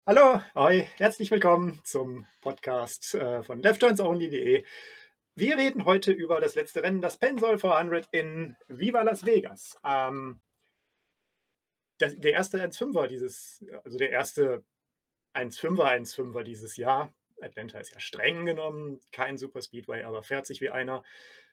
Hallo, hoi, herzlich willkommen zum Podcast von leftturnsonly.de. Wir reden heute über das letzte Rennen, das Pennzoil 400 in Viva Las Vegas. Der erste 1,5er also der erste 1,5er dieses Jahr. Atlanta ist ja streng genommen kein Superspeedway, aber fährt sich wie einer.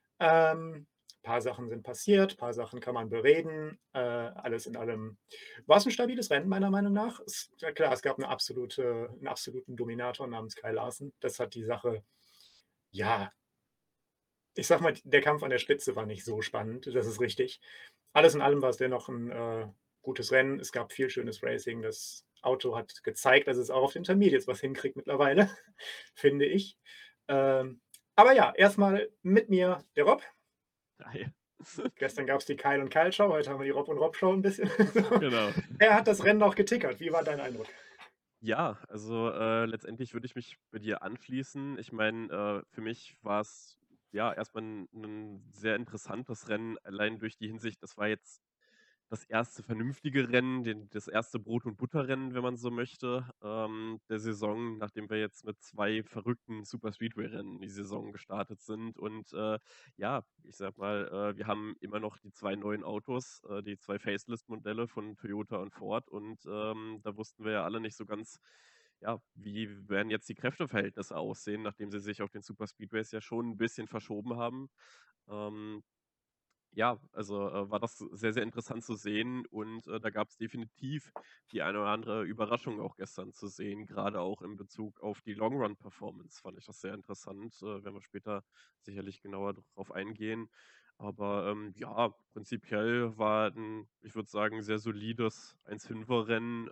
Paar Sachen sind passiert, paar Sachen kann man bereden. Alles in allem war es ein stabiles Rennen meiner Meinung nach. Ja klar, es gab 'einen absoluten Dominator namens Kyle Larson. Das hat die Sache, ja, ich sage mal, der Kampf an der Spitze war nicht so spannend, das ist richtig. Alles in allem war es dennoch ein gutes Rennen. Es gab viel schönes Racing. Das Auto hat gezeigt, dass es auch auf den Intermediates was hinkriegt mittlerweile, finde ich. Ähm, aber ja, erstmal mit mir der Rob. Geil. Gestern gab es die Kyle und Kyle Show, heute haben wir die Rob und Rob Show ein bisschen. Genau. Er hat das Rennen auch getickert. Wie war dein Eindruck? Ja, also, letztendlich würde ich mich bei dir anschließen. Ich meine, für mich war es ja, erstmal ein sehr interessantes Rennen, allein durch die Hinsicht, das war jetzt das erste vernünftige Rennen, das erste Brot und Butterrennen, wenn man so möchte, der Saison, nachdem wir jetzt mit 2 verrückten Super-Speedway-Rennen in die Saison gestartet sind. Und, ja, ich sage mal, wir haben immer noch die 2 neuen Autos, die 2 Facelift-Modelle von Toyota und Ford. Und, da wussten wir ja alle nicht so ganz, ja, wie werden jetzt die Kräfteverhältnisse aussehen, nachdem sie sich auf den Super-Speedways ja schon ein bisschen verschoben haben. Ähm, ja, also, war das sehr, sehr interessant zu sehen, und, da gab es definitiv die eine oder andere Überraschung auch gestern zu sehen, gerade auch in Bezug auf die Long Run Performance fand ich das sehr interessant. Werden wir später sicherlich genauer drauf eingehen. Aber, ja, prinzipiell war 'n, ich würde sagen, sehr solides 1,5er Rennen.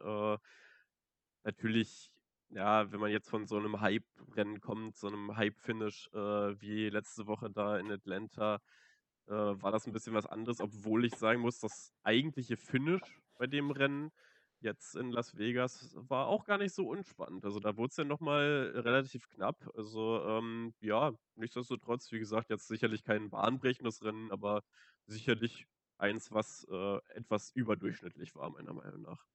Natürlich, ja, wenn man jetzt von so einem Hype-Rennen kommt, so einem Hype-Finish, wie letzte Woche da in Atlanta, war das ein bisschen was anderes, obwohl ich sagen muss, das eigentliche Finish bei dem Rennen jetzt in Las Vegas war auch gar nicht so unspannend. Also, da wurde es ja noch mal relativ knapp. Also, ja, nichtsdestotrotz, wie gesagt, jetzt sicherlich kein bahnbrechendes Rennen, aber sicherlich eins, was, etwas überdurchschnittlich war, meiner Meinung nach.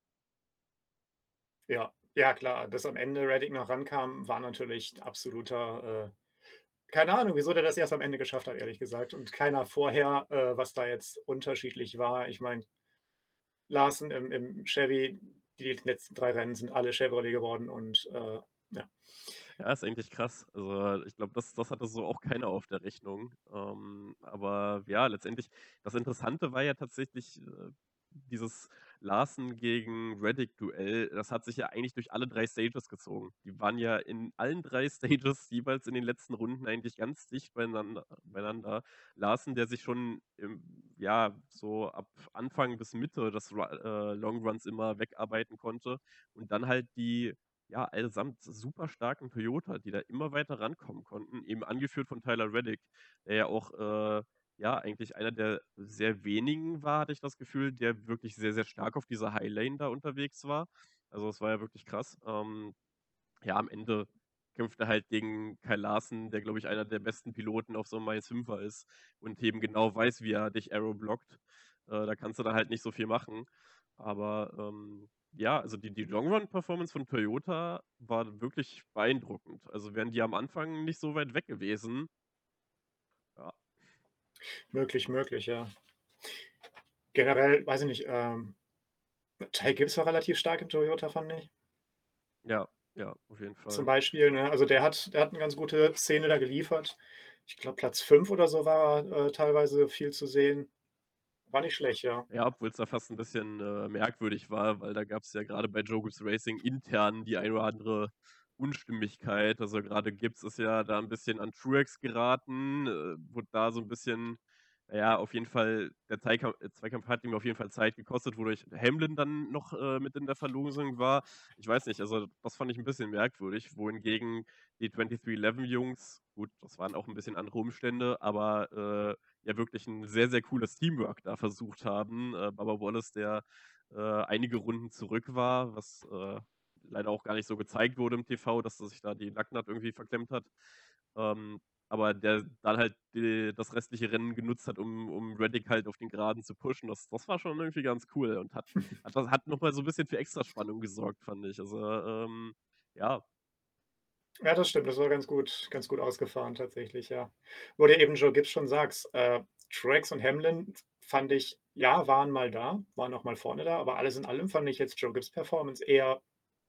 Ja, ja klar, dass am Ende Reddick noch rankam, war natürlich absoluter keine Ahnung, wieso der das erst am Ende geschafft hat, ehrlich gesagt. Und keiner vorher, was da jetzt unterschiedlich war. Ich meine, Larsen im Chevy, die letzten 3 Rennen sind alle Chevrolet geworden und ja. Ja, ist eigentlich krass. Also, ich glaube, das hatte so auch keiner auf der Rechnung. Aber ja, letztendlich das Interessante war ja tatsächlich, dieses Larsen gegen Reddick-Duell. Das hat sich ja eigentlich durch alle 3 Stages gezogen. Die waren ja in allen 3 Stages jeweils in den letzten Runden eigentlich ganz dicht beieinander. Larsen, der sich schon ja, so ab Anfang bis Mitte des Long Runs immer wegarbeiten konnte, und dann halt die, ja, allesamt super starken Toyota, die da immer weiter rankommen konnten, eben angeführt von Tyler Reddick, der ja auch, ja, eigentlich einer der sehr wenigen war, hatte ich das Gefühl, der wirklich sehr, sehr stark auf dieser High Lane da unterwegs war. Also, es war ja wirklich krass. Ja, am Ende kämpft er halt gegen Kyle Larson, der, glaube ich, einer der besten Piloten auf so einem 1,5er ist und eben genau weiß, wie er dich Aero blockt. Da kannst du dann halt nicht so viel machen. Aber, ja, also die Long Run Performance von Toyota war wirklich beeindruckend. Also, wären die am Anfang nicht so weit weg gewesen, ja. Möglich, ja. Generell, weiß ich nicht, Ty Gibbs war relativ stark in Toyota, fand ich. Ja, ja, auf jeden Zum Fall. Beispiel, ne? Also, der hat 'ne ganz gute Szene da geliefert. Ich glaube, Platz 5 oder so war teilweise viel zu sehen. War nicht schlecht, ja. Ja, obwohl es da fast ein bisschen, merkwürdig war, weil da gab es ja gerade bei Joe Gibbs Racing intern die eine oder andere Unstimmigkeit. Also, gerade Gibbs ist ja da ein bisschen an Truex geraten, wurde da so ein bisschen, na ja, auf jeden Fall der Zweikampf hat ihm auf jeden Fall Zeit gekostet, wodurch Hamlin dann noch, mit in der Verlosung war. Ich weiß nicht, also, das fand ich ein bisschen merkwürdig, wohingegen die 23XI Jungs, gut, das waren auch ein bisschen andere Umstände, aber, ja wirklich ein sehr, sehr cooles Teamwork da versucht haben. Bubba Wallace, der, einige Runden zurück war, was, leider auch gar nicht so gezeigt wurde im TV, dass er sich da die Lacknaht irgendwie verklemmt hat. Ähm aber der dann halt das restliche Rennen genutzt hat, um Reddick halt auf den Geraden zu pushen. Das war schon irgendwie ganz cool und hat nochmal so ein bisschen für Extraspannung gesorgt, fand ich. Also, ja, Ja, das stimmt, das war ganz gut ausgefahren tatsächlich, ja. Wo du eben Joe Gibbs schon sagst, Truex und Hamlin fand ich, ja, waren mal da, waren auch mal vorne da, aber alles in allem fand ich jetzt Joe Gibbs Performance eher,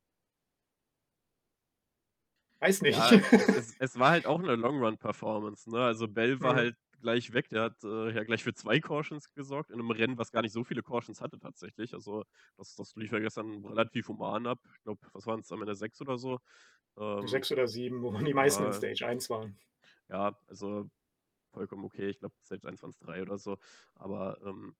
weiß nicht. ja, es war halt auch eine Long-Run-Performance, ne? Also, Bell war Mhm. halt gleich weg. Der hat, ja gleich für 2 Cautions gesorgt in einem Rennen, was gar nicht so viele Cautions hatte tatsächlich. Also, das lief ja gestern relativ human ab. Ich glaube, was waren es am Ende, 6 oder so? Ähm, 6 oder 7, wovon die meisten in ja, Stage 1 waren. ja, also vollkommen okay. Ich glaube, selbst 1 waren's 3 oder so. Aber,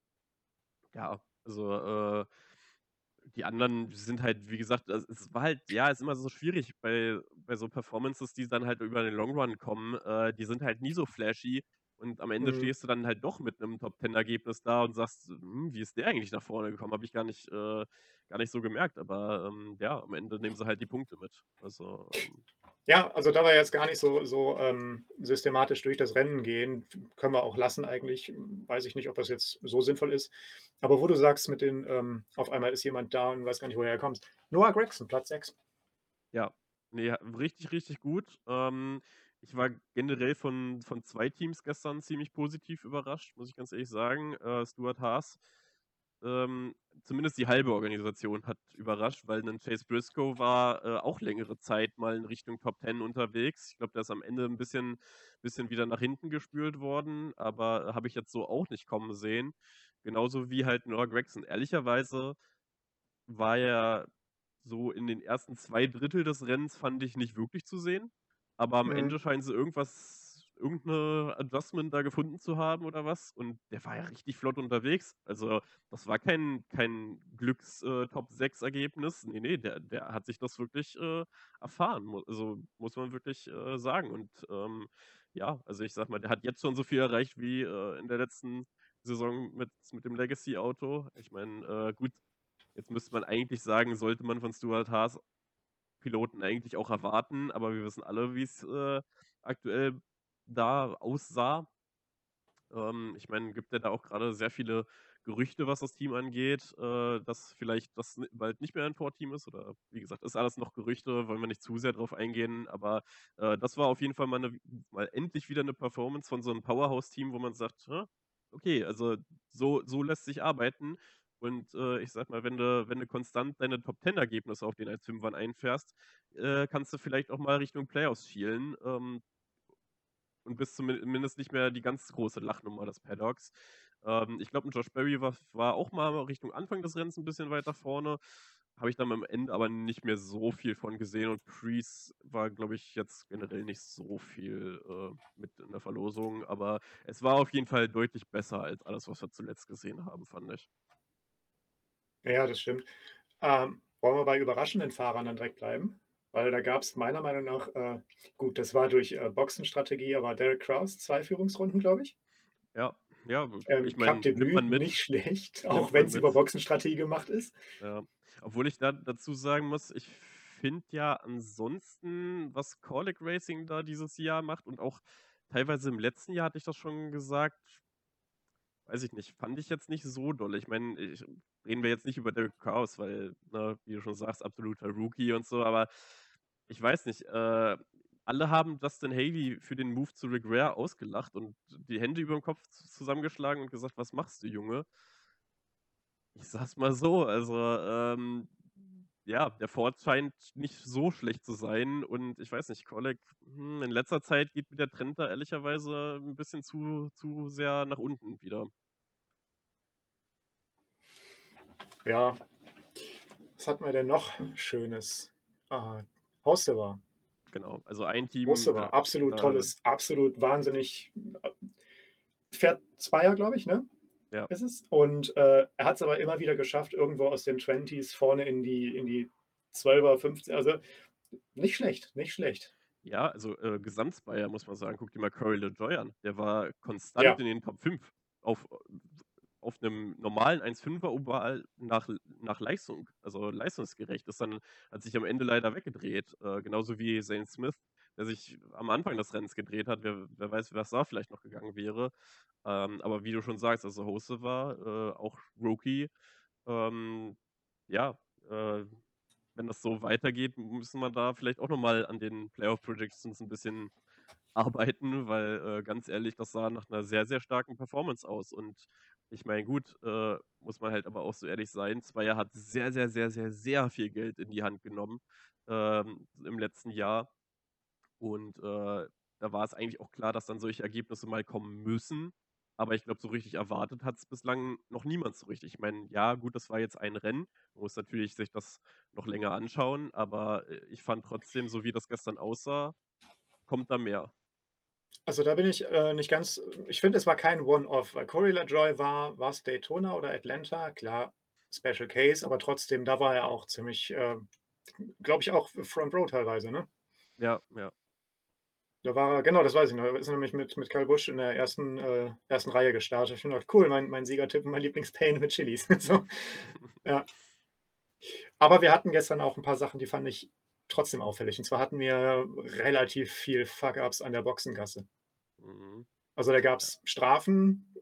ja, also, die anderen sind halt, wie gesagt, es war halt, ja, ist immer so schwierig bei so Performances, die dann halt über den Long Run kommen. Die sind halt nie so flashy und am Ende Mhm. stehst du dann halt doch mit einem Top-10-Ergebnis da und sagst: wie ist der eigentlich nach vorne gekommen? Habe ich gar nicht so gemerkt." Aber, ja, am Ende nehmen sie halt die Punkte mit. Also, Ja, also da wir jetzt gar nicht systematisch durch das Rennen gehen, können wir auch lassen eigentlich. Weiß ich nicht, ob das jetzt so sinnvoll ist. Aber wo du sagst mit den, auf einmal ist jemand da und weiß gar nicht, woher er kommt. Noah Gragson, Platz 6. ja, ne, richtig, richtig gut. Ich war generell von 2 Teams gestern ziemlich positiv überrascht, muss ich ganz ehrlich sagen. Stewart Haas, zumindest die halbe Organisation hat überrascht, weil 'nen Chase Briscoe war, auch längere Zeit mal in Richtung Top 10 unterwegs. Ich glaube, der ist am Ende ein bisschen wieder nach hinten gespült worden, aber habe ich jetzt so auch nicht kommen sehen. Genauso wie halt Noah Gragson. Ehrlicherweise war er so in den ersten 2 Drittel des Rennens, fand ich, nicht wirklich zu sehen. Aber am Mhm. Ende scheinen sie irgend 'ne Adjustment da gefunden zu haben oder was. Und der war ja richtig flott unterwegs. Also, das war kein Glücks Top-6-Ergebnis. Ne, der hat sich das wirklich, erfahren. Muss man wirklich, sagen. Und, ja, also, ich sage mal, der hat jetzt schon so viel erreicht wie, in der letzten Saison mit dem Legacy-Auto. Ich meine, gut, jetzt müsste man eigentlich sagen, sollte man von Stewart Haas Piloten eigentlich auch erwarten, aber wir wissen alle, wie's, aktuell da aussah. Ich meine, gibt ja da auch gerade sehr viele Gerüchte, was das Team angeht, dass vielleicht das bald nicht mehr ein Core-Team ist oder wie gesagt, ist alles noch Gerüchte, wollen wir nicht zu sehr drauf eingehen, aber, das war auf jeden Fall mal endlich wieder eine Performance von so einem Powerhouse-Team, wo man sagt: Okay, also so lässt sich arbeiten." Und, ich sage mal, wenn du konstant deine Top-10 Ergebnisse auf den 1.5ern einfährst, kannst du vielleicht auch mal Richtung Playoffs schielen. Und bist zumindest nicht mehr die ganz große Lachnummer des Paddocks. Ich glaube, 'n Josh Berry war auch mal Richtung Anfang des Rennens ein bisschen weiter vorne, habe ich dann am Ende aber nicht mehr so viel von gesehen und Preece war, glaube ich, jetzt generell nicht so viel, mit in der Verlosung, aber es war auf jeden Fall deutlich besser als alles, was wir zuletzt gesehen haben, fand ich. Ja, das stimmt. Wollen wir bei überraschenden Fahrern dann direkt bleiben? Weil da gab es meiner Meinung nach, gut, das war durch, Boxenstrategie, aber Derek Kraus, 2 Führungsrunden, glaube ich. Ja, ja, ich meine, nimmt Cup-Debüt, man mit, nicht schlecht, auch nimmt wenn man es mit. über Boxenstrategie gemacht ist. Ja. Obwohl ich da dazu sagen muss, ich finde ja ansonsten, was Kaulig Racing da dieses Jahr macht und auch teilweise im letzten Jahr hatte ich das schon gesagt, weiß ich nicht, fand ich jetzt nicht so dolle. Ich meine, reden wir jetzt nicht über Derek Kraus, weil, ne, wie du schon sagst, absoluter Rookie und so, aber ich weiß nicht, alle haben Justin Haley für den Move zu Rick Ware ausgelacht und die Hände über dem Kopf zusammengeschlagen und gesagt: „Was machst du, Junge?" Ich sage mal so, also, ja, der Ford scheint nicht so schlecht zu sein und ich weiß nicht, Kolleg, in letzter Zeit geht mir der Trend da ehrlicherweise ein bisschen zu sehr nach unten wieder. Ja, was hatten wir denn noch Schönes? Ah, Hocevar. Genau, also ein Team, Hocevar, absolut da tolles, absolut wahnsinnig, fährt Zweier, glaube ich, ne? ja. Ist es. Und, er hat es aber immer wieder geschafft, irgendwo aus den Twenties vorne in die 12er, 15, also nicht schlecht, nicht schlecht. Ja, also, Gesamtsbayer muss man sagen, guck dir mal Corey LaJoie an. Der war konstant Ja, in den Top 5 auf auf 'nem normalen 1,5er überall nach Leistung, also leistungsgerecht. Hat sich am Ende leider weggedreht, genauso wie Zane Smith. der sich am Anfang des Rennens gedreht hat. Wer weiß, was da vielleicht noch gegangen wäre. Aber wie du schon sagst, also Hocevar, auch Rookie, ähm, ja, äh, wenn das so weitergeht, müssen wir da vielleicht auch noch mal an den Playoff Predictions ein bisschen arbeiten, weil, ganz ehrlich, das sah nach einer sehr, sehr starken Performance aus. Und ich meine, gut, muss man halt aber auch so ehrlich sein, Zweier hat sehr, sehr, sehr, sehr, sehr viel Geld in die Hand genommen, im letzten Jahr. Und, da war es eigentlich auch klar, dass dann solche Ergebnisse mal kommen müssen. Aber ich glaube, so richtig erwartet hat es bislang noch niemand so richtig. Ich meine, ja, gut, das war jetzt ein Rennen. Man muss natürlich sich das noch länger anschauen, aber, ich fand trotzdem, so wie das gestern aussah, kommt da mehr. Also, da bin ich, nicht ganz ich finde, es war kein One-Off, weil Corey LaJoie war's Daytona oder Atlanta? Klar, Special Case, aber trotzdem, da war er auch ziemlich, glaube ich auch Front Row teilweise, ne? Ja, ja. Da war er genau, das weiß ich noch. Da ist er nämlich mit Kyle Busch in der ersten Reihe gestartet. Ich finde gedacht: „Cool, mein Siegertipp und mein Lieblingspain mit Chilis." So, ja. Aber wir hatten gestern auch 'n paar Sachen, die fand ich trotzdem auffällig. Und zwar hatten wir relativ viel Fuck-Ups an der Boxengasse. Mhm. Also, da Ja. gab's Strafen,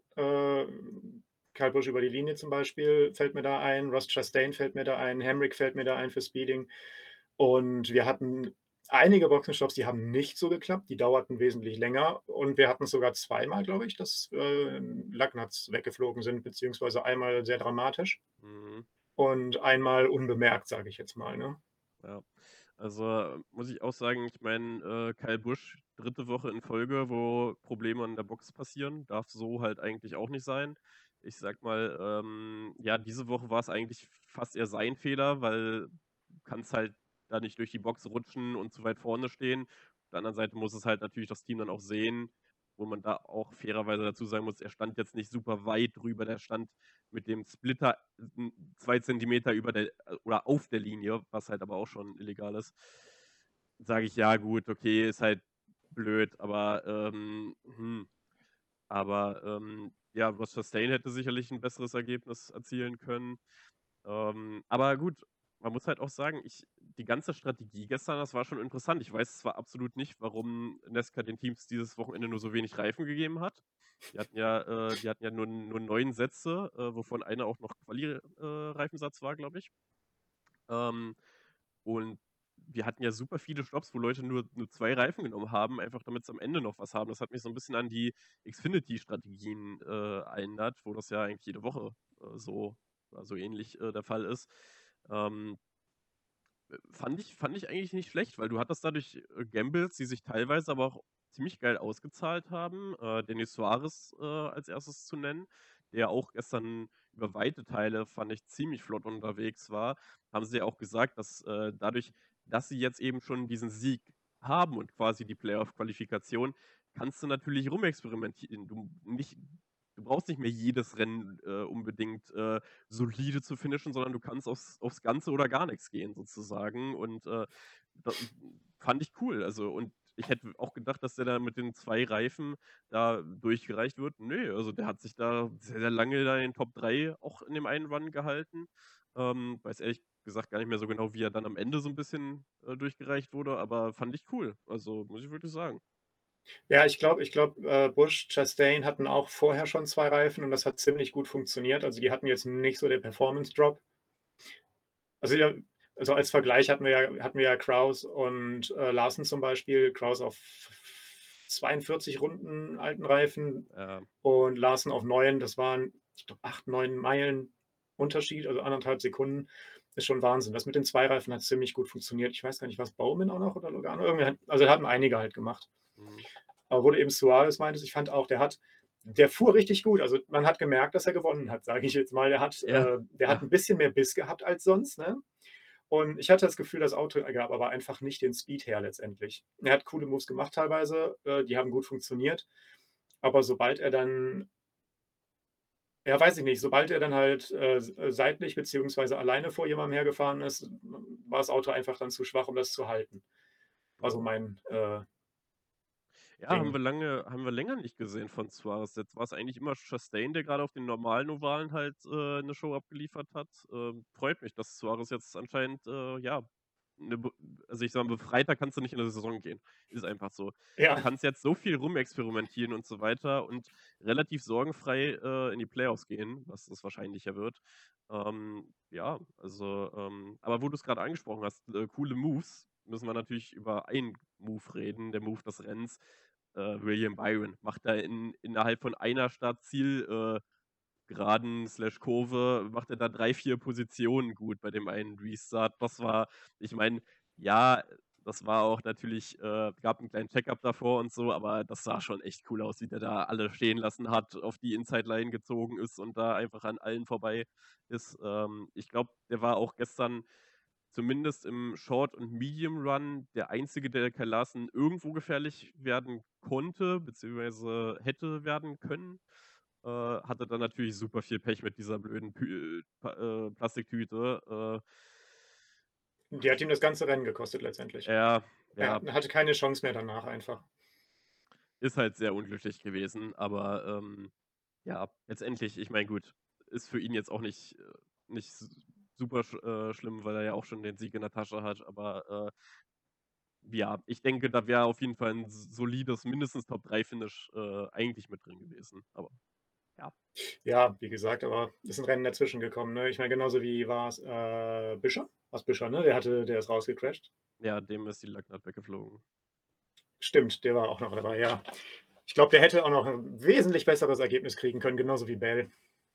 Kyle Busch über die Linie zum Beispiel fällt mir da ein, Ross Chastain fällt mir da ein, Hemrick fällt mir da ein für Speeding. Und wir hatten einige Boxenstopps, die haben nicht so geklappt, die dauerten wesentlich länger. Und wir hatten's sogar zweimal, glaube ich, dass, Lugnuts weggeflogen sind, beziehungsweise einmal sehr dramatisch Mhm. und einmal unbemerkt, sage ich jetzt mal, ne? Ja. Also, muss ich auch sagen, ich meine, Kyle Busch, 3. Woche in Folge, wo Probleme an der Box passieren, darf so halt eigentlich auch nicht sein. Ich sag mal, ja, diese Woche war es eigentlich fast eher sein Fehler, weil du kannst halt da nicht durch die Box rutschen und zu weit vorne stehen. Auf der anderen Seite muss es halt natürlich das Team dann auch sehen, wo man da auch fairerweise dazu sagen muss, er stand jetzt nicht super weit drüber, der stand mit dem Splitter 2 Zentimeter über der oder auf der Linie, was halt aber auch schon illegal ist. Sage ich: „Ja gut, okay, ist halt blöd", aber, ja, Ross Chastain hätte sicherlich ein besseres Ergebnis erzielen können. Aber gut, man muss halt auch sagen, die ganze Strategie gestern, das war schon interessant. Ich weiß zwar absolut nicht, warum Nesca den Teams dieses Wochenende nur so wenig Reifen gegeben hat. Die hatten ja nur 9 Sätze, wovon einer auch noch Reifensatz war, glaube ich. Ähm, und wir hatten ja super viele Stopps, wo Leute nur 2 Reifen genommen haben, einfach damit sie am Ende noch was haben. Das hat mich so ein bisschen an die Xfinity-Strategien, erinnert, wo das ja eigentlich jede Woche, so ähnlich, der Fall ist. Ähm, fand ich eigentlich nicht schlecht, weil du hattest dadurch, Gambles, die sich teilweise aber auch ziemlich geil ausgezahlt haben. Denis Suarez, als Erstes zu nennen, der auch gestern über weite Teile, fand ich, ziemlich flott unterwegs war. Haben sie ja auch gesagt, dass, dadurch, dass sie jetzt eben schon diesen Sieg haben und quasi die Playoff-Qualifikation, kannst du natürlich rumexperimentieren. Du brauchst nicht mehr jedes Rennen, unbedingt, solide zu finishen, sondern du kannst aufs Ganze oder gar nichts gehen sozusagen. Und, da fand ich cool. Also, und ich hätte auch gedacht, dass der da mit den 2 Reifen da durchgereicht wird. Ne, also der hat sich da sehr, sehr lange da in den Top 3 auch in dem einen Run gehalten. Weiß ehrlich gesagt gar nicht mehr so genau, wie er dann am Ende so ein bisschen, durchgereicht wurde, aber fand ich cool. Also, muss ich wirklich sagen. Ja, ich glaube, Busch, Chastain hatten auch vorher schon 2 Reifen und das hat ziemlich gut funktioniert. Also, die hatten jetzt nicht so den Performance Drop. Also, ja, also, als Vergleich hatten wir ja Kraus und, Larsen zum Beispiel. Kraus auf 42 Runden alten Reifen Ja, und Larsen auf neuen. Das waren, ich glaube, 8, 9 Meilen Unterschied, also 1,5 Sekunden. Ist schon Wahnsinn. Das mit den 2 Reifen hat ziemlich gut funktioniert. Ich weiß gar nicht, war's Bowman auch noch oder Logano? Irgendwie hat also, hatten einige halt gemacht. mhm, Aber wo du eben Suarez meintest, ich fand auch, der fuhr richtig gut. Also, man hat gemerkt, dass er gewonnen hat, sage ich jetzt mal. ja, Der hat ja. 'n bisschen mehr Biss gehabt als sonst, ne? Und ich hatte das Gefühl, das Auto gab aber einfach nicht den Speed her letztendlich. Er hat coole Moves gemacht teilweise, die haben gut funktioniert. Aber sobald er dann ja, weiß ich nicht, sobald er dann halt, seitlich beziehungsweise alleine vor jemandem hergefahren ist, war das Auto einfach dann zu schwach, um das zu halten. War so Ja. mein, Ja, Ding. haben wir länger nicht gesehen von Suarez. Jetzt war es eigentlich immer Chastain, der gerade auf den normalen Ovalen halt, 'ne Show abgeliefert hat. Freut mich, dass Suarez jetzt anscheinend, ja, 'ne be also, ich sage mal, befreiter kannst du nicht in 'ne Saison gehen. Ist einfach so. Du Ja. kannst jetzt so viel rumexperimentieren und so weiter und relativ sorgenfrei, in die Playoffs gehen, was das wahrscheinlicher wird. Ja, also, aber wo du's grad angesprochen hast, coole Moves, müssen wir natürlich über einen Move reden, der Move des Rennens. William Byron macht da innerhalb von einer Startziel Geraden/Kurve macht er da 3 4 Positionen gut bei dem einen Restart. Das war ich meine, ja, das war auch natürlich gab 'n kleinen Checkup davor und so, aber das sah schon echt cool aus, wie der da alle stehen lassen hat, auf die Inside Line gezogen ist und da einfach an allen vorbei ist. Ich glaube, der war auch gestern zumindest im Short und Medium Run der Einzige, der Kyle Larson irgendwo gefährlich werden konnte, beziehungsweise hätte werden können. Hatte dann natürlich super viel Pech mit dieser blöden Plastiktüte. Die hat ihm das ganze Rennen gekostet letztendlich. Ja, Er ja, hatte keine Chance mehr danach einfach. ist halt sehr unglücklich gewesen, aber, ja, letztendlich, ich meine, gut, ist für ihn jetzt auch nicht super schlimm, weil er ja auch schon den Sieg in der Tasche hat, aber, ja, ich denke, da wäre auf jeden Fall 'n solides, mindestens Top-3 Finish, eigentlich mit drin gewesen, aber ja. Ja, wie gesagt, aber ist 'n Rennen dazwischen gekommen, ne? Ich meine, genauso wie war's, Buescher? War's Buescher, ne? Der ist rausgecrashed. Ja, dem ist die Lacknaht weggeflogen. Stimmt, der war auch noch dabei, ja. Ich glaube, der hätte auch noch 'n wesentlich besseres Ergebnis kriegen können, genauso wie Bell.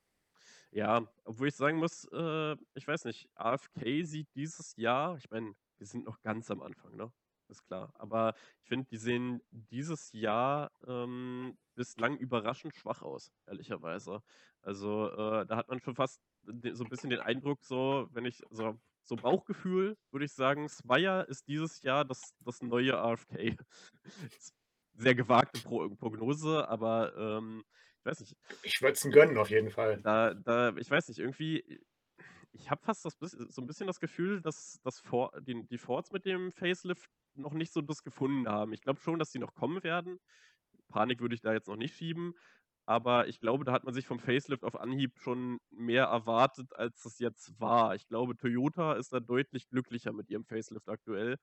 Ja, obwohl ich sagen muss, ich weiß nicht, AFK sieht dieses Jahr ich meine, wir sind noch ganz am Anfang, ne? Ist klar. Aber ich finde, die sehen dieses Jahr, bislang überraschend schwach aus, ehrlicherweise. Also, da hat man schon fast so ein bisschen den Eindruck, so, wenn ich so Bauchgefühl, würde ich sagen, Swire ist dieses Jahr das neue AFK. Ist sehr gewagte Prognose, aber, ich weiß nicht. Ich würde es ihm gönnen auf jeden Fall. Ich weiß nicht, irgendwie, ich habe fast so ein bisschen das Gefühl, dass die Fords mit dem Facelift noch nicht so das gefunden haben. Ich glaube schon, dass die noch kommen werden. Panik würde ich da jetzt noch nicht schieben, aber ich glaube, da hat man sich vom Facelift auf Anhieb schon mehr erwartet, als es jetzt war. Ich glaube, Toyota ist da deutlich glücklicher mit ihrem Facelift aktuell.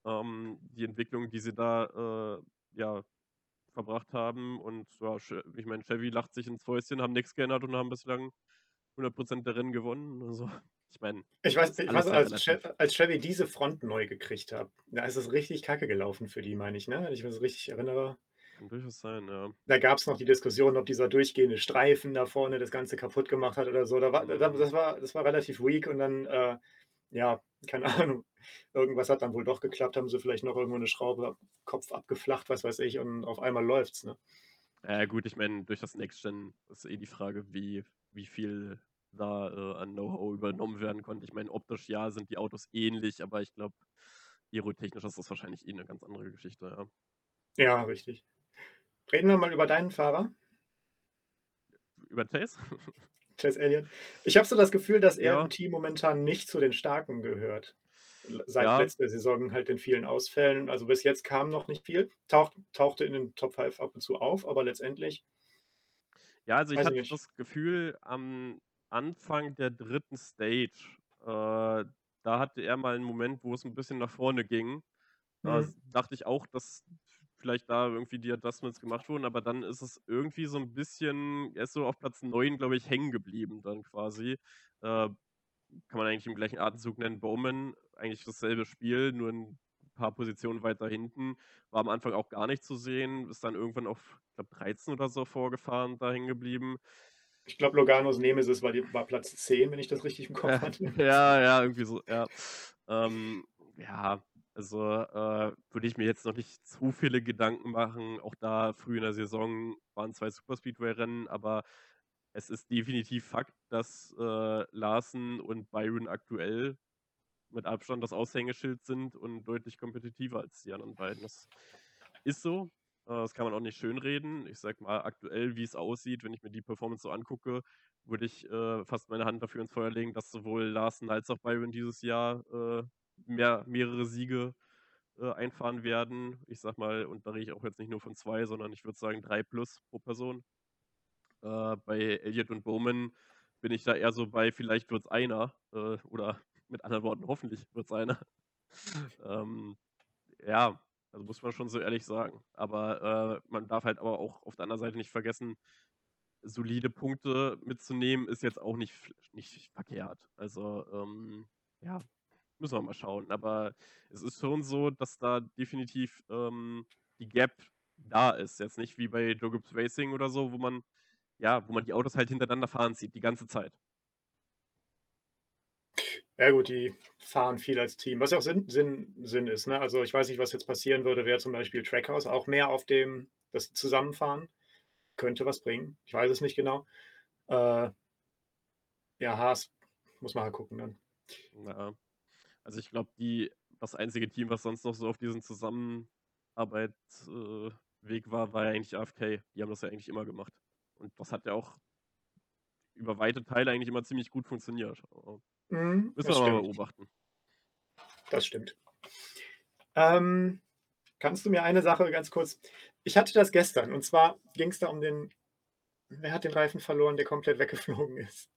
Die Entwicklung, die sie da, ja, verbracht haben und ja, ich meine, Chevy lacht sich ins Fäustchen, haben nichts geändert und haben bislang 100% der Rennen gewonnen. Also, ich meine, ist Ich weiß, alles sehr als relativ. Chevy diese Front neu gekriegt hat, da ist es richtig kacke gelaufen für die, meine ich, ne? Wenn ich mich so richtig erinnere. Kann durchaus sein, ja. Da gab's noch die Diskussion, ob dieser durchgehende Streifen da vorne das Ganze kaputt gemacht hat oder so. Mhm. Das war relativ weak und dann, ja, keine Ahnung, irgendwas hat dann wohl doch geklappt, haben sie vielleicht noch irgendwo 'ne Schraube Kopf abgeflacht, was weiß ich, und auf einmal läuft's, ne? Ja gut, ich meine, durch das Next Gen ist eh die Frage, wie viel da, an Know-how übernommen werden konnte. Ich meine, optisch ja, sind die Autos ähnlich, aber ich glaube, aerotechnisch ist das wahrscheinlich eh 'ne ganz andere Geschichte, ja. Ja, richtig. Reden wir mal über deinen Fahrer, Über Chase? Chase Elliott. Ich habe so das Gefühl, dass er im Ja, Team momentan nicht zu den Starken gehört. Seit ja. letzter Saison halt den vielen Ausfällen. Also, bis jetzt kam noch nicht viel. Tauchte in den Top 5 ab und zu auf, aber letztendlich Ja, also ich weiß ich hatte nicht. das Gefühl, am Anfang der dritten Stage, da hatte er mal einen Moment, wo es ein bisschen nach vorne ging. Mhm. Dachte ich auch, dass vielleicht da irgendwie die Adjustments gemacht wurden, aber dann ist es irgendwie so ein bisschen er ist so auf Platz 9, glaube ich, hängen geblieben dann quasi. Äh, Kann man eigentlich im gleichen Atemzug nennen. Bowman, eigentlich dasselbe Spiel, nur ein paar Positionen weiter hinten. War am Anfang auch gar nicht zu sehen, ist dann irgendwann auf, ich glaube, 13 oder so vorgefahren, da hängen geblieben. Ich glaube, Loganos Nemesis war Platz 10, wenn ich das richtig im Kopf hatte. Ja, ja, irgendwie so, ja. Ja, also, würde ich mir jetzt noch nicht zu viele Gedanken machen. Auch da früh in der Saison waren 2 Superspeedway-Rennen, aber es ist definitiv Fakt, dass, Larsen und Byron aktuell mit Abstand das Aushängeschild sind und deutlich kompetitiver als die anderen beiden. Das ist so. Das kann man auch nicht schönreden. Ich sage mal, aktuell, wie es aussieht, wenn ich mir die Performance so angucke, würde ich, fast meine Hand dafür ins Feuer legen, dass sowohl Larsen als auch Byron dieses Jahr, mehrere Siege, einfahren werden. Ich sage mal, und da rede ich auch jetzt nicht nur von 2, sondern ich würde sagen 3 plus pro Person. Bei Elliott und Bowman bin ich da eher so bei, vielleicht wird's einer, oder mit anderen Worten, hoffentlich wird's einer. Ähm, ja, also muss man schon so ehrlich sagen. Aber, man darf halt aber auch auf der anderen Seite nicht vergessen, solide Punkte mitzunehmen ist jetzt auch nicht verkehrt. Also, ja, müssen wir mal schauen. Aber es ist schon so, dass da definitiv, die Gap da ist. Jetzt nicht wie bei Joe Gibbs Racing oder so, wo man die Autos halt hintereinander fahren sieht, die ganze Zeit. Ja gut, die fahren viel als Team, was ja auch Sinn ist, ne? Also, ich weiß nicht, was jetzt passieren würde, wäre zum Beispiel Trackhouse auch mehr auf dem das Zusammenfahren. Könnte was bringen. Ich weiß es nicht genau. Äh, ja, Haas muss man halt gucken dann. Ja. Also, ich glaube, das einzige Team, was sonst noch so auf diesen Zusammenarbeit Weg war ja eigentlich AFK. Die haben das ja eigentlich immer gemacht. Und das hat ja auch über weite Teile eigentlich immer ziemlich gut funktioniert. Mhm, Müssen das wir mal stimmt, beobachten. das stimmt. Ähm, kannst du mir eine Sache ganz kurz ich hatte das gestern und zwar ging es da um den wer hat den Reifen verloren, der komplett weggeflogen ist?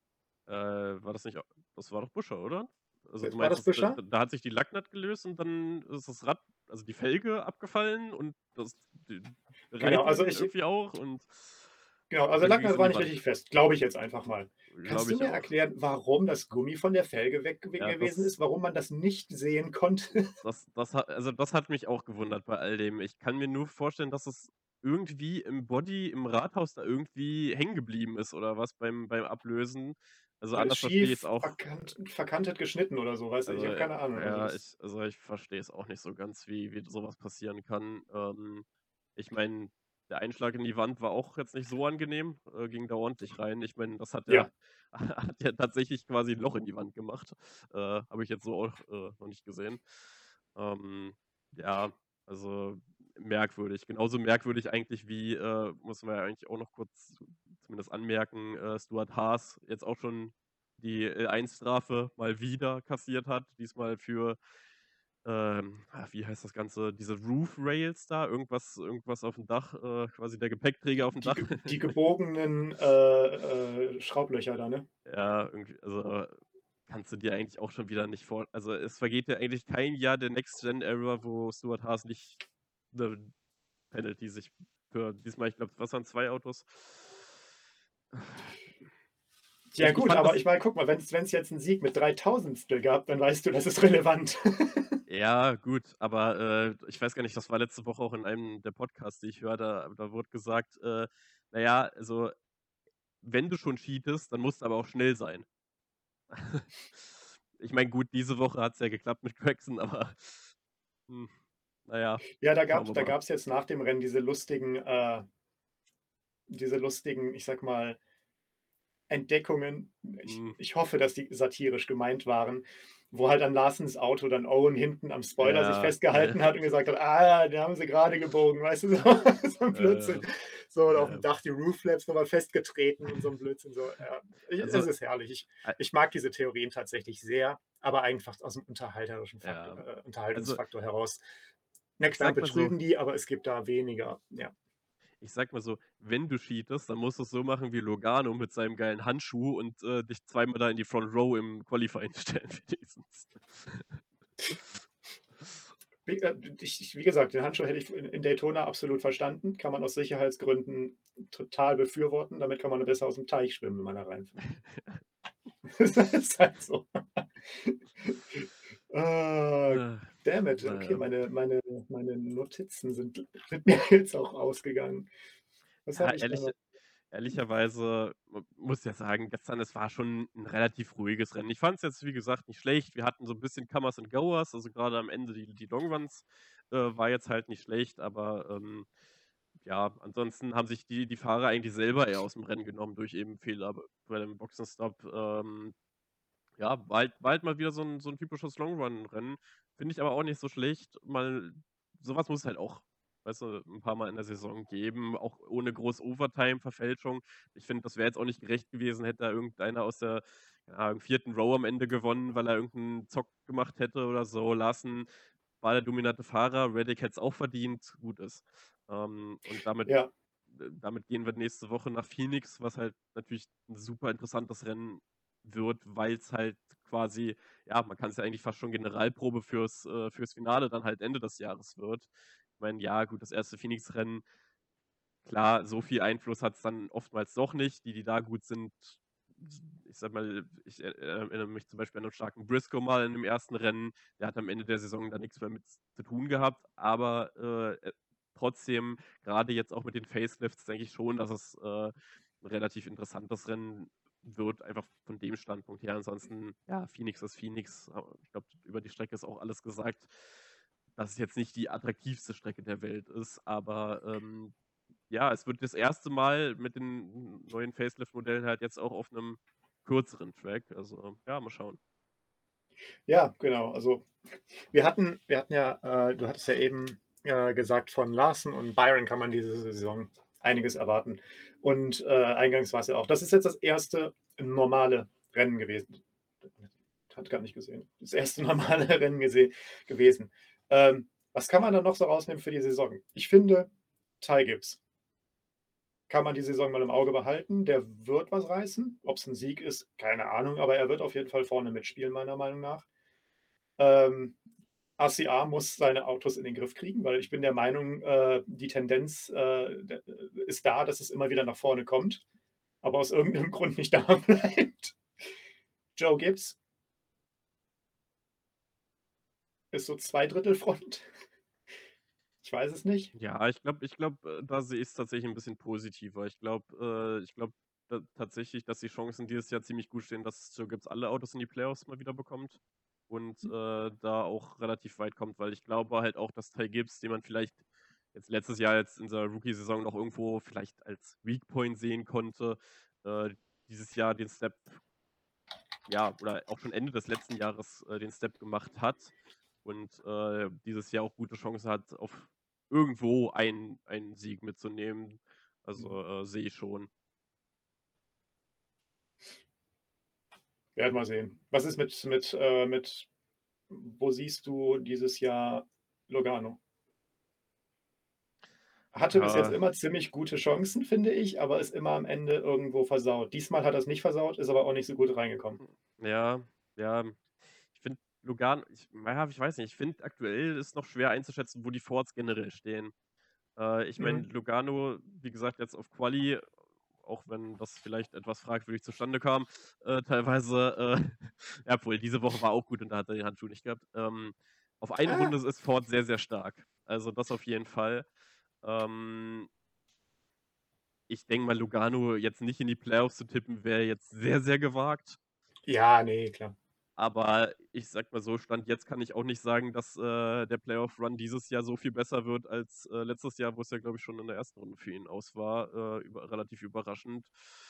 War das nicht das war doch Buescher, oder? Also, du War meinst, das das Buescher? da hat sich die Lacknut gelöst und dann ist das Rad also, die Felge abgefallen und die Genau, also Reifen irgendwie auch und also dann lag ging's mir in war die nicht Wand. richtig fest, glaube ich jetzt einfach mal. Kannst Glaube du ich mir auch. erklären, warum das Gummi von der Felge weg Ja, gewesen ist, warum man das nicht sehen konnte? das hat mich auch gewundert bei all dem. Ich kann mir nur vorstellen, dass es irgendwie im Body im Rathaus da irgendwie hängen geblieben ist oder was beim Ablösen. Also, Oder ist anders verstehe ich's schief, auch. verkantet geschnitten oder so, weißt du? Ich Also, habe keine Ahnung. Also, ja, das ich verstehe es auch nicht so ganz, wie so was passieren kann. Ich meine, der Einschlag in die Wand war auch jetzt nicht so angenehm, ging da ordentlich rein. Ich meine, das hat ja ja. hat ja tatsächlich quasi 'n Loch in die Wand gemacht. Habe ich jetzt so auch, noch nicht gesehen. Ähm, ja, also merkwürdig. Genauso merkwürdig eigentlich wie, muss man ja eigentlich auch noch kurz zumindest anmerken, Stuart Haas jetzt auch schon die L1-Strafe mal wieder kassiert hat. Diesmal für, wie heißt das Ganze, diese Roof Rails da, irgendwas auf dem Dach, quasi der Gepäckträger auf dem Dach. Die gebogenen, Schraublöcher da, ne? Ja, irgendwie, also, kannst du dir eigentlich auch schon wieder nicht also, es vergeht ja eigentlich kein Jahr der Next-Gen-Era, wo Stuart Haas nicht 'ne Penalty sich für diesmal, ich glaube, was waren 2 Autos? Ja Ich gut, fand aber das. ich meine, guck mal, wenn's jetzt 'n Sieg mit 3/1000 gab, dann weißt du, das ist relevant. Ja, gut, aber, ich weiß gar nicht, das war letzte Woche auch in einem der Podcasts, die ich höre, da wurde gesagt, na ja, also, wenn du schon cheatest, dann musst du aber auch schnell sein. Ich meine, gut, diese Woche hat's ja geklappt mit Gregson, aber, hm, na ja, Ja, schauen wir da mal. gab's jetzt nach dem Rennen diese lustigen, ich sage mal, Entdeckungen. Hm, Ich hoffe, dass die satirisch gemeint waren, wo halt an Larsens Auto dann Owen hinten am Spoiler sich ja, festgehalten hat und gesagt hat: „Ah, den haben sie gerade gebogen“, weißt du, so so 'n Blödsinn. äh, So und aufm äh, Dach die Roof Flaps noch mal festgetreten und so 'n Blödsinn, so, ja. Es also, ist herrlich. äh, Ich mag diese Theorien tatsächlich sehr, aber einfach aus'm ja, also, Unterhaltungsfaktor heraus. Na ich klar, sage mal so betrügen die, aber es gibt da weniger, ja. Ich sage mal so, wenn du cheatest, dann musst du's so machen wie Logano mit seinem geilen Handschuh und, dich zweimal da in die Front Row im Qualifying stellen wenigstens. Wie gesagt, den Handschuh hätte ich in Daytona absolut verstanden. Kann man aus Sicherheitsgründen total befürworten. Damit kann man besser aus dem Teich schwimmen, wenn man da reinfällt. Das ist halt so. Ah, Äh, damn it. na Okay, ja. meine Notizen sind mir jetzt auch ausgegangen. Was Ja, habe ich da noch? ehrlicherweise muss ja sagen, gestern, es war schon 'n relativ ruhiges Rennen. Ich fand's jetzt, wie gesagt, nicht schlecht. Wir hatten so 'n bisschen Comers and Goers, also grade am Ende die Longruns, war jetzt halt nicht schlecht, aber, ja, ansonsten haben sich die Fahrer eigentlich selber eher aus'm Rennen genommen durch eben Fehler bei dem Boxenstopp. Ja, war halt mal wieder so 'n typisches Long-Run-Rennen. Finde ich aber auch nicht so schlecht. Mal so was muss es halt auch, weißt du, 'n paar Mal in der Saison geben, auch ohne groß Overtime-Verfälschung. Ich finde, das wäre jetzt auch nicht gerecht gewesen, hätte da irgendeiner aus der, keine Ahnung, 4. Row am Ende gewonnen, weil er irgend 'n Zock gemacht hätte oder so. Larsen war der dominante Fahrer, Reddick hätte es auch verdient, gut ist. Und Ja, damit gehen wir nächste Woche nach Phoenix, was halt natürlich 'n super interessantes Rennen wird, weil es halt quasi, ja, man kann es ja eigentlich fast schon Generalprobe fürs Finale dann halt Ende des Jahres wird. Ich meine, ja, gut, das erste Phoenix-Rennen, klar, so viel Einfluss hat es dann oftmals doch nicht. Die da gut sind, ich sage mal, ich erinnere mich zum Beispiel an einen starken Briscoe mal in dem ersten Rennen. Der hat am Ende der Saison da nichts mehr mit zu tun gehabt, aber trotzdem, gerade jetzt auch mit den Facelifts, denke ich schon, dass es 'n relativ interessantes Rennen wird, einfach von dem Standpunkt her. Ansonsten, ja, Phoenix ist Phoenix. Ich glaube, über die Strecke ist auch alles gesagt, dass es jetzt nicht die attraktivste Strecke der Welt ist, aber ja, es wird das erste Mal mit den neuen Facelift-Modellen halt jetzt auch auf 'nem kürzeren Track. Also, ja, mal schauen. Ja, genau. Also, wir hatten ja du hattest ja eben, gesagt, von Larson und Byron kann man diese Saison einiges erwarten. Und, eingangs war's ja auch das ist jetzt das erste normale Rennen gewesen. Hat gar nicht gesehen. Das erste normale Rennen gewesen. Was kann man da noch so rausnehmen für die Saison? Ich finde, Ty Gibbs kann man die Saison mal im Auge behalten. Der wird was reißen. Ob's 'n Sieg ist, keine Ahnung, aber er wird auf jeden Fall vorne mitspielen, meiner Meinung nach. Ähm, RCR muss seine Autos in den Griff kriegen, weil ich bin der Meinung, die Tendenz, ist da, dass es immer wieder nach vorne kommt, aber aus irgendeinem Grund nicht da bleibt. Joe Gibbs ist so Zweidrittel-Front. Ich weiß es nicht. Ja, ich glaube, da sehe ich's tatsächlich 'n bisschen positiver. Ich glaube tatsächlich, dass die Chancen dieses Jahr ziemlich gut stehen, dass Joe Gibbs alle Autos in die Playoffs mal wieder bekommt und da auch relativ weit kommt, weil ich glaube halt auch, dass Ty Gibbs, den man vielleicht jetzt letztes Jahr jetzt in seiner Rookie-Saison noch irgendwo vielleicht als Weakpoint sehen konnte, äh, dieses Jahr den Step, ja, oder auch schon Ende des letzten Jahres den Step gemacht hat und dieses Jahr auch gute Chancen hat, auf irgendwo einen Sieg mitzunehmen. Also sehe ich schon. Werden wir sehen. Was ist mit wo siehst du dieses Jahr Logano? Hatte bis jetzt Ja, immer ziemlich gute Chancen, finde ich, aber ist immer am Ende irgendwo versaut. Diesmal hat er's nicht versaut, ist aber auch nicht so gut reingekommen. ja, ja. Ich finde Lugano, ich weiß nicht, ich finde aktuell ist noch schwer einzuschätzen, wo die Forts generell stehen. Ich meine, Mhm. Lugano, wie gesagt, jetzt auf Quali, auch wenn das vielleicht etwas fragwürdig zustande kam, teilweise, ja, obwohl diese Woche war auch gut und da hat er den Handschuh nicht gehabt. Auf eine Ah, Runde ist Ford sehr, sehr stark. Also das auf jeden Fall. Ähm, Ich denke mal, Lugano jetzt nicht in die Playoffs zu tippen, wäre jetzt sehr, sehr gewagt. ja, ne, klar. Aber ich sage mal so, Stand jetzt kann ich auch nicht sagen, dass der Playoff-Run dieses Jahr so viel besser wird als letztes Jahr, wo es ja, glaube ich, schon in der ersten Runde für ihn aus war. Relativ überraschend.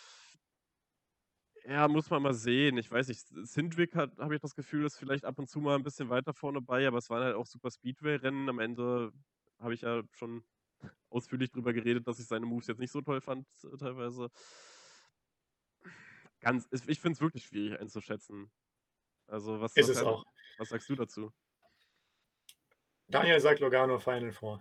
Ja, muss man mal sehen. Ich weiß nicht, Sindvik habe ich das Gefühl, ist vielleicht ab und zu mal ein bisschen weiter vorne bei, aber es waren halt auch super Speedway-Rennen. Am Ende habe ich ja schon ausführlich drüber geredet, dass ich seine Moves jetzt nicht so toll fand, teilweise. Ich finde es wirklich schwierig einzuschätzen. Also, Ist es auch. was sagst du dazu? Daniel sagt Logano Final Four.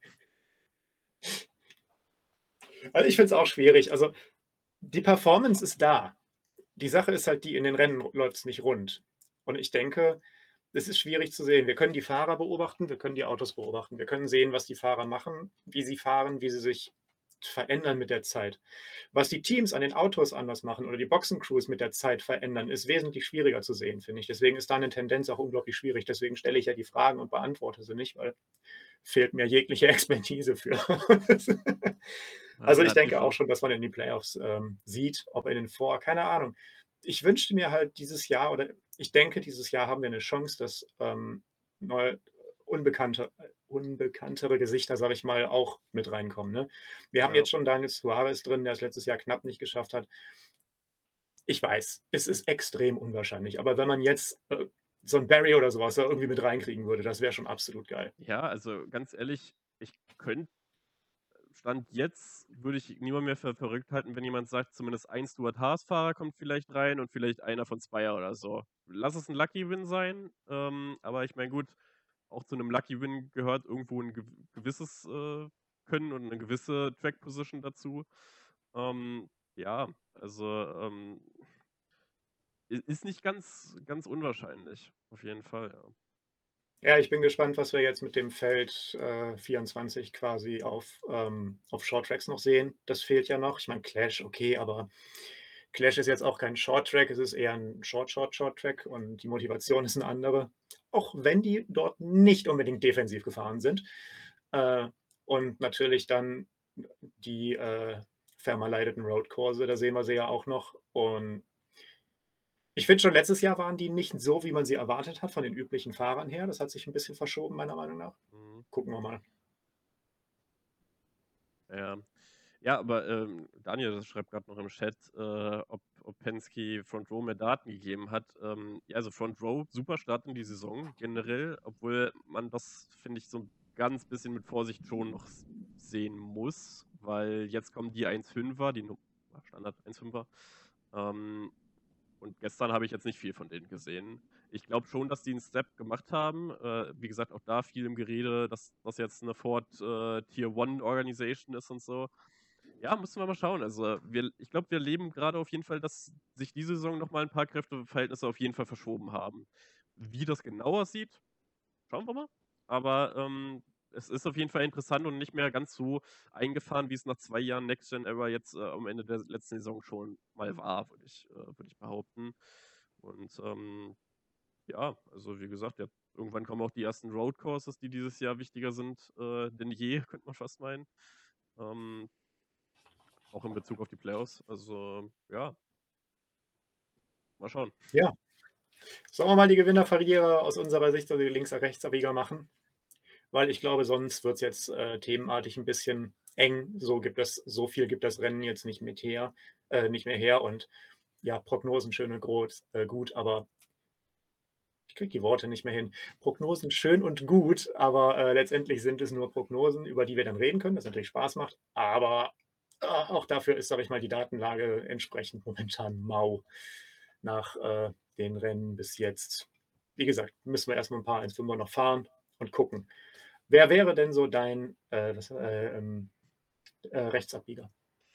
Also, ich finde es auch schwierig. Also, die Performance ist da. Die Sache ist halt die, in den Rennen läuft's nicht rund. Und ich denke, es ist schwierig zu sehen. Wir können die Fahrer beobachten, wir können die Autos beobachten. Wir können sehen, was die Fahrer machen, wie sie fahren, wie sie sich verändern mit der Zeit. Was die Teams an den Autos anders machen oder die Boxencrews mit der Zeit verändern, ist wesentlich schwieriger zu sehen, finde ich. Deswegen ist da 'ne Tendenz auch unglaublich schwierig. Deswegen stelle ich ja die Fragen und beantworte sie nicht, weil fehlt mir jegliche Expertise für. Also, ich Relativ denke auch schon. schon, dass man in die Playoffs, sieht, ob in den Vor keine Ahnung. Ich wünschte mir halt dieses Jahr oder ich denke, dieses Jahr haben wir 'ne Chance, dass, neue unbekanntere Gesichter, sage ich mal, auch mit reinkommen, ne? Wir haben Ja. jetzt schon Daniel Suarez drin, der es letztes Jahr knapp nicht geschafft hat. Ich weiß, es ist extrem unwahrscheinlich, aber wenn man jetzt, so 'n Barry oder so was da irgendwie mit reinkriegen würde, das wäre schon absolut geil. Ja, also ganz ehrlich, ich könnte Stand jetzt würde ich niemand mehr für verrückt halten, wenn jemand sagt, zumindest ein Stewart-Haas-Fahrer kommt vielleicht rein und vielleicht einer von Spire oder so. Lass es 'n Lucky Win sein, aber ich meine, gut, auch zu 'nem Lucky Win gehört irgendwo 'n gewisses Können und 'ne gewisse Track Position dazu. Ja, also, ist nicht ganz unwahrscheinlich, auf jeden Fall, ja. Ja, ich bin gespannt, was wir jetzt mit dem Feld, 24 quasi auf Short Tracks noch sehen. Das fehlt ja noch. Ich meine, Clash, okay, aber Clash ist jetzt auch kein Short Track, es ist eher 'n Short Track und die Motivation ist 'ne andere, auch wenn die dort nicht unbedingt defensiv gefahren sind. Äh, und natürlich dann die, vermaledeiten Roadkurse, da sehen wir sie ja auch noch. Und ich finde schon, letztes Jahr waren die nicht so, wie man sie erwartet hat von den üblichen Fahrern her. Das hat sich 'n bisschen verschoben, meiner Meinung nach. Mhm. Gucken wir mal. Ja. Ja, aber, Daniel schreibt gerade noch im Chat, ob Penske Front Row mehr Daten gegeben hat. Ja, also Front Row, super Start in die Saison generell, obwohl man das, finde ich, so 'n ganz bisschen mit Vorsicht schon noch sehen muss, weil jetzt kommen die 1.5er, die Standard 1.5er. Ähm, und gestern habe ich jetzt nicht viel von denen gesehen. Ich glaube schon, dass die einen Step gemacht haben. Wie gesagt, auch da viel im Gerede, dass das jetzt eine Ford Tier One Organisation ist und so. Ja, müssen wir mal schauen. Also, ich glaube, wir erleben gerade auf jeden Fall, dass sich diese Saison noch mal 'n paar Kräfteverhältnisse auf jeden Fall verschoben haben. Wie das genau aussieht, schauen wir mal. Aber, es ist auf jeden Fall interessant und nicht mehr ganz so eingefahren, wie es nach 2 Jahren Next Gen Era jetzt, am Ende der letzten Saison schon mal war, würde ich behaupten. Und, ja, also, wie gesagt, ja, irgendwann kommen auch die ersten Road Courses, die dieses Jahr wichtiger sind, denn je, könnte man fast meinen. Ähm auch in Bezug auf die Playoffs. Also, ja, mal schauen. Ja, sollen wir mal die Gewinner, Verlierer aus unserer Sicht, also die Rechtsabbieger machen? Weil ich glaube, sonst wird's jetzt, themenartig 'n bisschen eng. So viel gibt das Rennen jetzt nicht mehr her und ja, Prognosen schön und gut, aber ich kriege die Worte nicht mehr hin. Prognosen schön und gut, aber, letztendlich sind es nur Prognosen, über die wir dann reden können, das natürlich Spaß macht, aber, auch dafür ist, sage ich mal, die Datenlage entsprechend momentan mau nach, den Rennen bis jetzt. Wie gesagt, müssen wir erst mal 'n paar 1.5er noch fahren und gucken. Wer wäre denn so dein, Rechtsabbieger?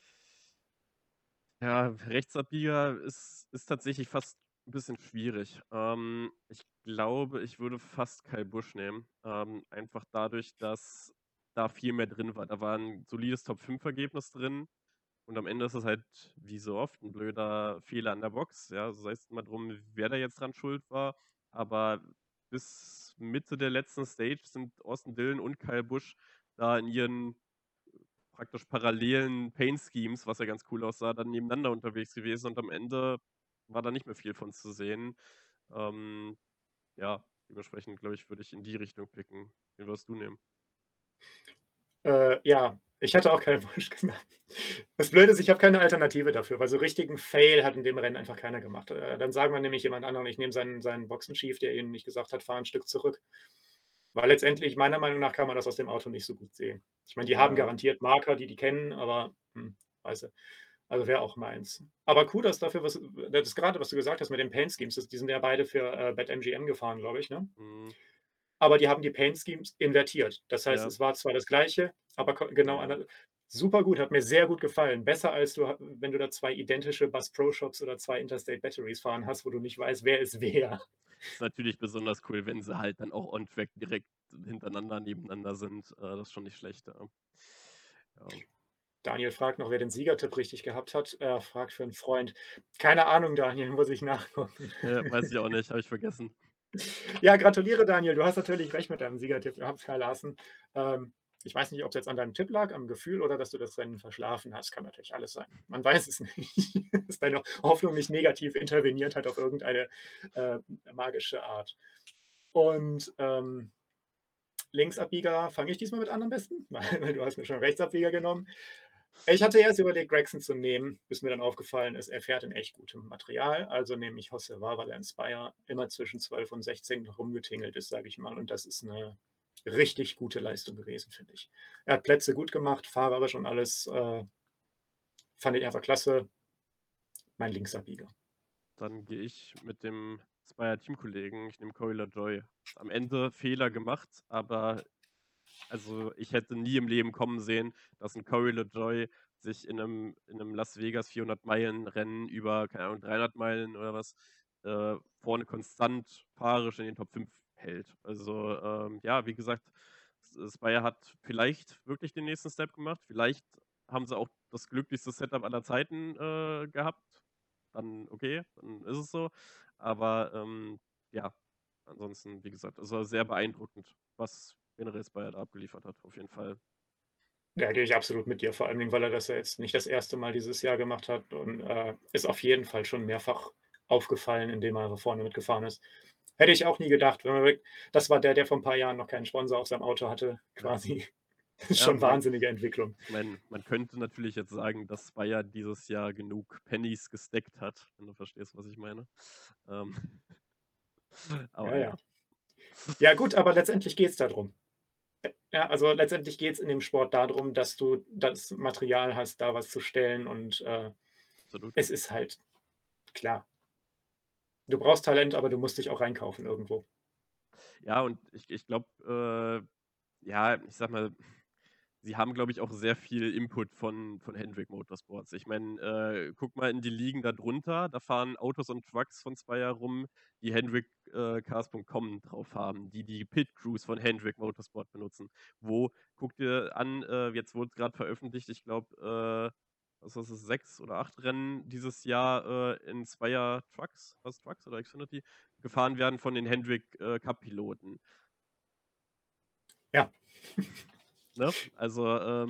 Ja, Rechtsabbieger ist tatsächlich fast ein bisschen schwierig. Ich glaube, ich würde fast Kyle Busch nehmen. Einfach dadurch, dass da viel mehr drin war. Da war ein solides Top-5-Ergebnis drin und am Ende ist es halt, wie so oft, ein blöder Fehler an der Box, ja, sei es mal drum, wer da jetzt dran schuld war. Aber bis Mitte der letzten Stage sind Austin Dillon und Kyle Busch da in ihren praktisch parallelen Paint-Schemes, was ja ganz cool aussah, dann nebeneinander unterwegs gewesen und am Ende war da nicht mehr viel von zu sehen. Ähm, ja, dementsprechend, glaube ich, würde ich in die Richtung picken. Wen würdest du nehmen? Ja, ich hatte auch keinen Wunsch genannt. Das Blöde ist, ich habe keine Alternative dafür, weil so richtigen Fail hat in dem Rennen einfach keiner gemacht. Dann sagen wir nämlich jemand anderen, ich nehme seinen Boxenchief, der ihnen nicht gesagt hat: „Fahr 'n Stück zurück.“ Weil letztendlich meiner Meinung nach kann man das aus dem Auto nicht so gut sehen. Ich meine, die haben Ja, garantiert Marker, die kennen, aber, weißt du, also wäre auch meins. Aber cool, dass dafür was das grade, was du gesagt hast mit den Paint Schemes, die sind ja beide für, BetMGM gefahren, glaube ich, ne? mhm, Aber die haben die Paint Schemes invertiert. Das heißt, ja, es war zwar das Gleiche, aber genau ja. ander super gut, hat mir sehr gut gefallen. Besser als wenn du da 2 identische Bass Pro Shops oder 2 Interstate Batteries fahren hast, wo du nicht weißt, wer ist wer. Ist natürlich besonders cool, wenn sie halt dann auch on track direkt hintereinander, nebeneinander sind. Das ist schon nicht schlecht, ja. Ja, Daniel fragt noch, wer den Siegertipp richtig gehabt hat. Er fragt für 'n Freund. Keine Ahnung, Daniel, muss ich nachgucken. weiß ich auch nicht, habe ich vergessen. Ja, gratuliere, Daniel. Du hast natürlich recht mit deinem Siegertipp gehabt, Kyle Larson. Ähm, ich weiß nicht, ob's jetzt an deinem Tipp lag, am Gefühl oder dass du das Rennen verschlafen hast. Kann natürlich alles sein. Man weiß es nicht. Dass deine Hoffnung nicht negativ interveniert hat auf irgendeine, magische Art. Und, Linksabbieger fange ich diesmal mit an am besten, weil du hast mir schon Rechtsabbieger genommen. Ich hatte erst überlegt, Gregson zu nehmen, bis mir dann aufgefallen ist, er fährt in echt gutem Material. Also nehme ich Hocevar, weil er in Spire immer zwischen 12 und 16 rumgetingelt ist, sage ich mal. Und das ist eine richtig gute Leistung gewesen, finde ich. Er hat Plätze gut gemacht, fahrerisch und alles, fand ich einfach klasse. Mein Linksabbieger. Dann gehe ich mit dem Zweier Teamkollegen. Ich nehme Corey LaJoie. Am Ende Fehler gemacht, aber also, ich hätte nie im Leben kommen sehen, dass 'n Corey LaJoie sich in 'nem Las Vegas 400 Meilen Rennen über, keine Ahnung, 300 Meilen oder was, vorne konstant fahrisch in den Top 5 hält. Also, ja, wie gesagt, Spire hat vielleicht wirklich den nächsten Step gemacht. Vielleicht haben sie auch das glücklichste Setup aller Zeiten gehabt. Dann okay, dann ist es so. Aber ja, ansonsten, wie gesagt, es war sehr beeindruckend, was generell Spire da abgeliefert hat, auf jeden Fall. Ja, gehe ich absolut mit dir, vor allen Dingen, weil er das ja jetzt nicht das erste Mal dieses Jahr gemacht hat und ist auf jeden Fall schon mehrfach aufgefallen, indem er vorne mitgefahren ist. Hätte ich auch nie gedacht. Das war der vor ein paar Jahren noch keinen Sponsor auf seinem Auto hatte, quasi. Das ist Ja, schon wahnsinnige Entwicklung. Ich meine, man könnte natürlich jetzt sagen, dass Spire dieses Jahr genug Pennies gesteckt hat, wenn du verstehst, was ich meine. Ähm, aber Ja. Ja gut, aber letztendlich geht es darum. Ja, also letztendlich geht es in dem Sport darum, dass du das Material hast, da was zu stellen und absolut. es ist halt klar. Du brauchst Talent, aber du musst dich auch reinkaufen irgendwo. Ja, und ich glaube, ja, ich sag mal, sie haben, glaube ich, auch sehr viel Input von Hendrick Motorsports. Ich meine, guck mal in die Ligen da drunter, da fahren Autos und Trucks von Spire rum, die HendrickCars.com drauf haben, die Pit Crews von Hendrick Motorsport benutzen. Guck dir an, jetzt wurde es gerade veröffentlicht, ich glaube, was ist es, 6 oder 8 Rennen dieses Jahr in Spire Trucks, Trucks oder Xfinity, gefahren werden von den Hendrick Cup-Piloten. Ja. Ne? Also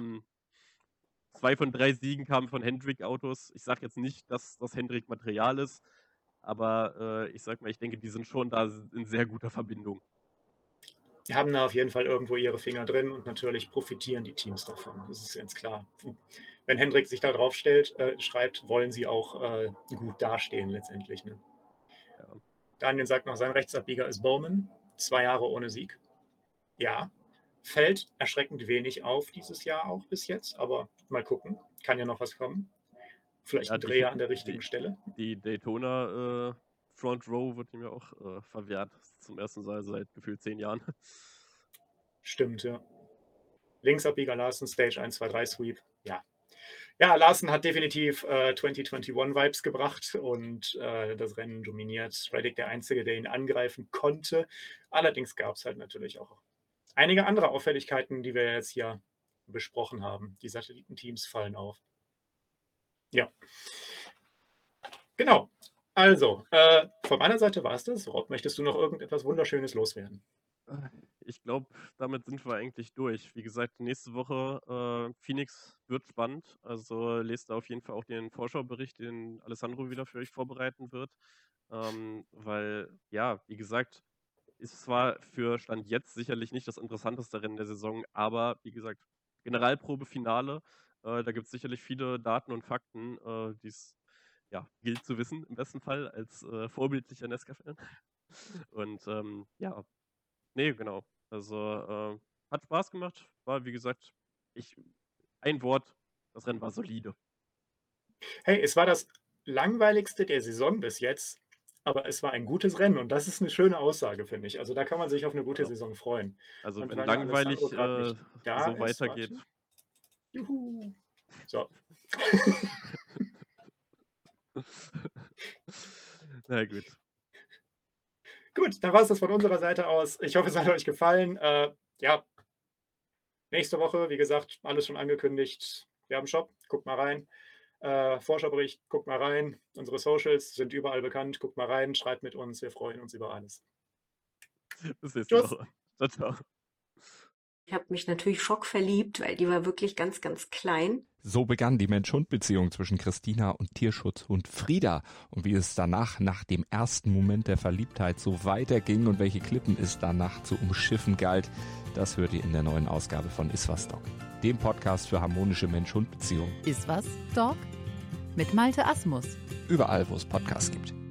2 von 3 Siegen kamen von Hendrick-Autos. Ich sage jetzt nicht, dass das Hendrick-Material ist, aber ich sag mal, ich denke, die sind schon da in sehr guter Verbindung. Die haben da auf jeden Fall irgendwo ihre Finger drin und natürlich profitieren die Teams davon. Das ist ganz klar. Wenn Hendrick sich da drauf schreibt, wollen sie auch gut dastehen letztendlich. Ne? Ja. Daniel sagt noch, sein Rechtsabbieger ist Bowman. 2 Jahre ohne Sieg. Ja, fällt erschreckend wenig auf dieses Jahr auch bis jetzt, aber mal gucken. Kann ja noch was kommen. Vielleicht Ja, ein Dreher an der richtigen Stelle. Die Daytona Front Row wird ihm ja auch verwehrt. Zum ersten Mal seit gefühlt 10 Jahren. Stimmt, ja. Linksabbieger Larsen, Stage 1, 2, 3 Sweep. Ja, Larsen hat definitiv 2021-Vibes gebracht und das Rennen dominiert. Reddick der Einzige, der ihn angreifen konnte. Allerdings gab es halt natürlich auch einige andere Auffälligkeiten, die wir jetzt hier besprochen haben. Die Satellitenteams fallen auf. Ja. Genau. Also, von meiner Seite war es das. Rob, möchtest du noch irgendetwas Wunderschönes loswerden? Ich glaube, damit sind wir eigentlich durch. Wie gesagt, nächste Woche Phoenix wird spannend. Also lest da auf jeden Fall auch den Vorschaubericht, den Alessandro wieder für euch vorbereiten wird. Weil, ja, wie gesagt, ist zwar für Stand jetzt sicherlich nicht das interessanteste Rennen der Saison, aber wie gesagt, Generalprobe-Finale, da gibt es sicherlich viele Daten und Fakten, die es ja, gilt zu wissen, im besten Fall, als vorbildlicher Nesca-Fan. Und ja, nee, genau. Also hat Spaß gemacht, war wie gesagt, ein Wort, das Rennen war solide. Hey, es war das langweiligste der Saison bis jetzt, aber es war ein gutes Rennen und das ist eine schöne Aussage, finde ich. Also da kann man sich auf eine gute Ja. Saison freuen. Also Und wenn weil langweilig Alessandro gerade nicht da so ist, weitergeht. warte. Juhu. So. Na gut. Gut, dann war es das von unserer Seite aus. Ich hoffe, es hat euch gefallen. Ja, nächste Woche, wie gesagt, alles schon angekündigt. Wir haben einen Shop, guckt mal rein. Vorschaubericht, guckt mal rein. Unsere Socials sind überall bekannt. Guckt mal rein, schreibt mit uns. Wir freuen uns über alles. Bis nächste Woche. Ciao, ciao. Ich habe mich natürlich schockverliebt, weil die war wirklich ganz, ganz klein. So begann die Mensch-Hund-Beziehung zwischen Christina und Tierschutzhund Frieda. Und wie es danach, nach dem ersten Moment der Verliebtheit, so weiterging und welche Klippen es danach zu umschiffen galt, das hört ihr in der neuen Ausgabe von Iswas Dog, dem Podcast für harmonische Mensch-Hund-Beziehungen. Iswas Dog? Mit Malte Asmus. Überall, wo es Podcasts gibt.